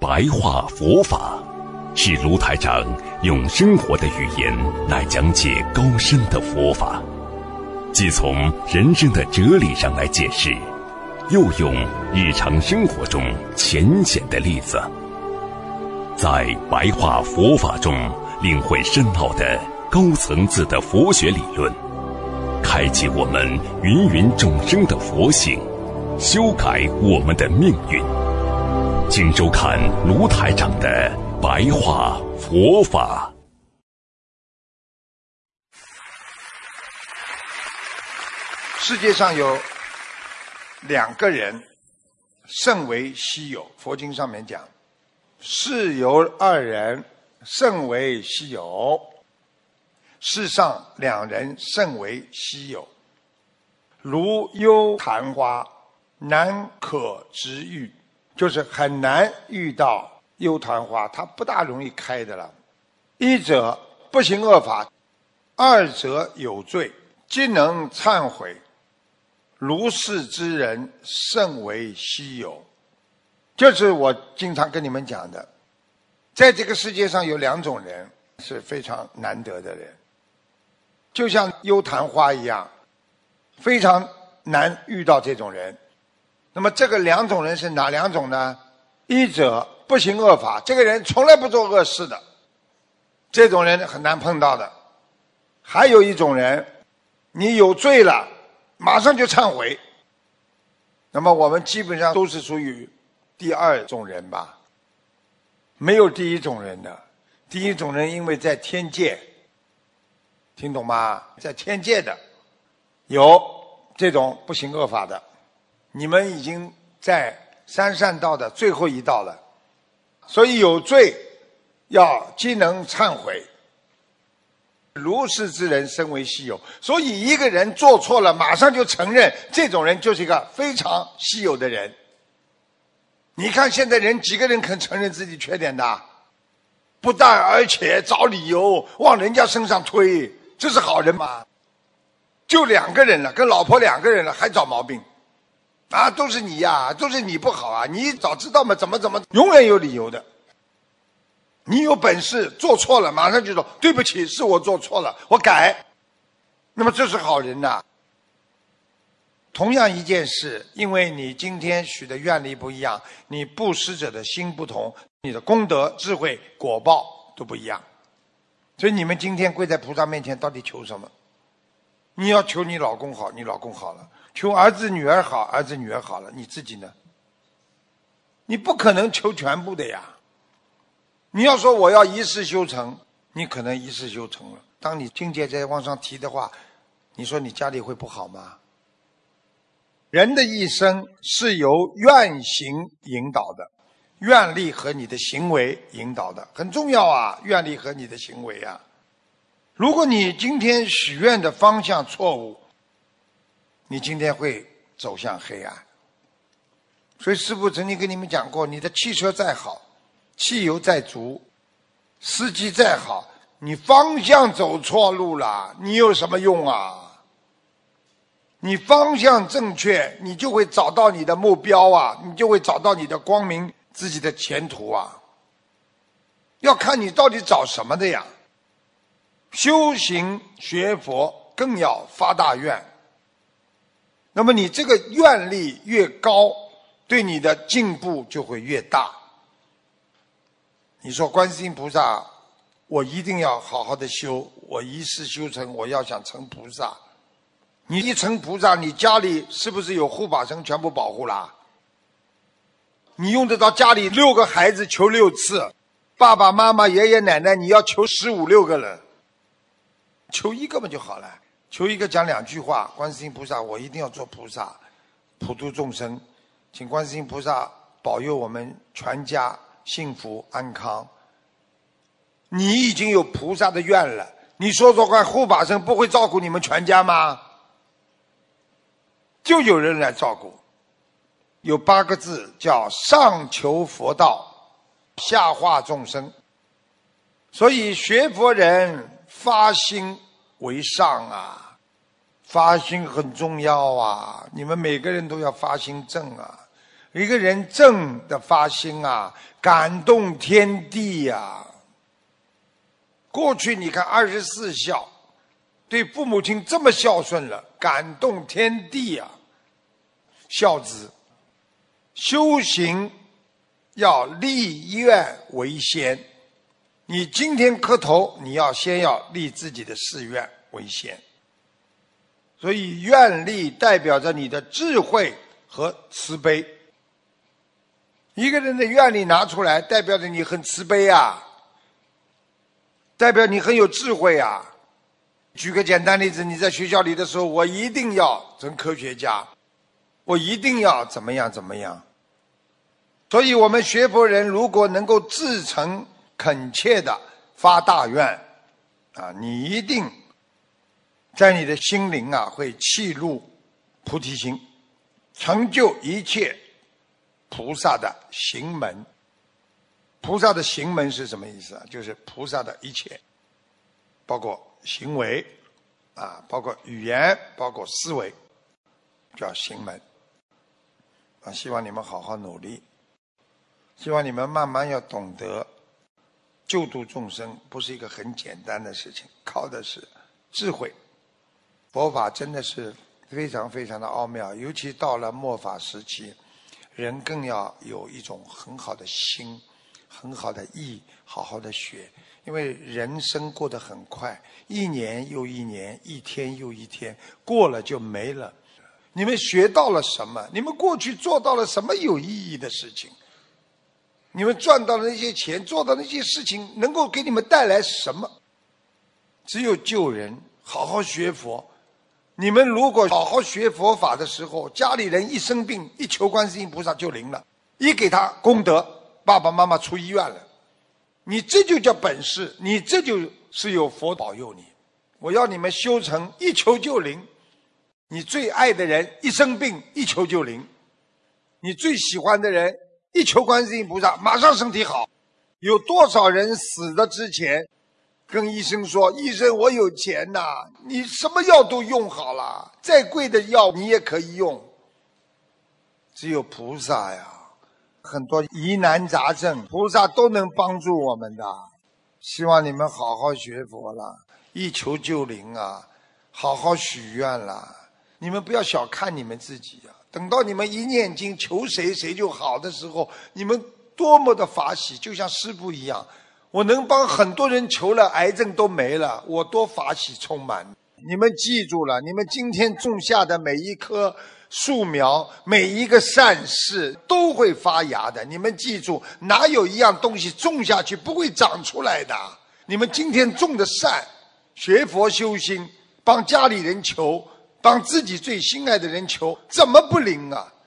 白话佛法，是卢台长用生活的语言来讲解高深的佛法，既从人生的哲理上来解释，又用日常生活中浅显的例子，在白话佛法中领会深奥的高层次的佛学理论，开启我们芸芸众生的佛性，修改我们的命运。请收看卢台长的白话佛法。 世界上有两个人甚为稀有，佛经上面讲，世有二人甚为稀有，世上两人甚为稀有，如幽昙花，难可直遇。就是很难遇到幽昙花，它不大容易开的了。一者不行恶法，二者有罪，既能忏悔，如是之人甚为稀有。就是我经常跟你们讲的，在这个世界上有两种人是非常难得的人，就像幽昙花一样，非常难遇到这种人。那么这个两种人是哪两种呢？一者不行恶法，这个人从来不做恶事的，这种人很难碰到的。还有一种人，你有罪了马上就忏悔。那么我们基本上都是属于第二种人吧，没有第一种人的。第一种人因为在天界，听懂吗？在天界的有这种不行恶法的，你们已经在三善道的最后一道了，所以有罪要既能忏悔，如是之人甚为稀有。所以一个人做错了马上就承认，这种人就是一个非常稀有的人。你看现在人几个人肯承认自己缺点的？不但而且找理由往人家身上推，这是好人吗？就两个人了，跟老婆两个人了还找毛病啊，都是你呀，都是你不好啊！你早知道嘛，怎么，永远有理由的。你有本事做错了，马上就说对不起，是我做错了，我改。那么这是好人呐。同样一件事，因为你今天许的愿力不一样，你布施者的心不同，你的功德、智慧、果报都不一样。所以你们今天跪在菩萨面前，到底求什么？你要求你老公好，你老公好了。求儿子女儿好，儿子女儿好了，你自己呢？你不可能求全部的呀。你要说我要一世修成，你可能一世修成了，当你境界再往上提的话，你说你家里会不好吗？人的一生是由愿行引导的，愿力和你的行为引导的，很重要啊，愿力和你的行为啊。如果你今天许愿的方向错误，你今天会走向黑暗。所以师父曾经跟你们讲过，你的汽车再好，汽油再足，司机再好，你方向走错路了，你有什么用啊？你方向正确，你就会找到你的目标啊，你就会找到你的光明自己的前途啊。要看你到底找什么的呀。修行学佛更要发大愿，那么你这个愿力越高，对你的进步就会越大。你说观世音菩萨，我一定要好好的修，我一世修成，我要想成菩萨。你一成菩萨，你家里是不是有护法神全部保护啦？你用得到家里6个孩子求6次，爸爸妈妈爷爷奶奶你要求15、16个人，求一个嘛就好了。求一个讲2句话，观世音菩萨，我一定要做菩萨，普度众生，请观世音菩萨保佑我们全家幸福安康。你已经有菩萨的愿了，你说说看，护法神不会照顾你们全家吗？就有人来照顾。有8个字叫上求佛道，下化众生。所以学佛人发心为上啊，发心很重要啊，你们每个人都要发心正啊。 一个人正的发心啊，感动天地啊。过去你看24孝，对父母亲这么孝顺了，感动天地啊。孝子修行要立愿为先，你今天磕头，你先要立自己的誓愿为先。所以愿力代表着你的智慧和慈悲。一个人的愿力拿出来，代表着你很慈悲啊，代表你很有智慧啊。举个简单例子，你在学校里的时候，我一定要成科学家，我一定要怎么样怎么样。所以我们学佛人如果能够至诚恳切的发大愿啊，你一定在你的心灵啊会契入菩提心，成就一切菩萨的行门。菩萨的行门是什么意思啊？就是菩萨的一切，包括行为啊，包括语言，包括思维，叫行门啊。希望你们好好努力，希望你们慢慢要懂得救度众生不是一个很简单的事情，靠的是智慧。佛法真的是非常非常的奥妙，尤其到了末法时期，人更要有一种很好的心，很好的意，好好的学。因为人生过得很快，一年又一年，一天又一天，过了就没了。你们学到了什么？你们过去做到了什么有意义的事情？你们赚到了那些钱，做到那些事情，能够给你们带来什么？只有救人，好好学佛。你们如果好好学佛法的时候，家里人一生病，一求观世音菩萨就灵了，一给他功德，爸爸妈妈出医院了，你这就叫本事，你这就是有佛保佑你。我要你们修成一求就灵，你最爱的人一生病一求就灵，你最喜欢的人一求观世音菩萨马上身体好。有多少人死的之前跟医生说，医生我有钱呐，你什么药都用好了，再贵的药你也可以用。只有菩萨呀，很多疑难杂症菩萨都能帮助我们的。希望你们好好学佛了，一求就灵啊，好好许愿啦。你们不要小看你们自己啊，等到你们一念经求谁谁就好的时候，你们多么的法喜，就像师父一样，我能帮很多人求了癌症都没了，我多法喜充满。你们记住了，你们今天种下的每一棵树苗，每一个善事都会发芽的。你们记住，哪有一样东西种下去不会长出来的？你们今天种的善，学佛修心，帮家里人求，帮自己最心爱的人求，怎么不灵啊？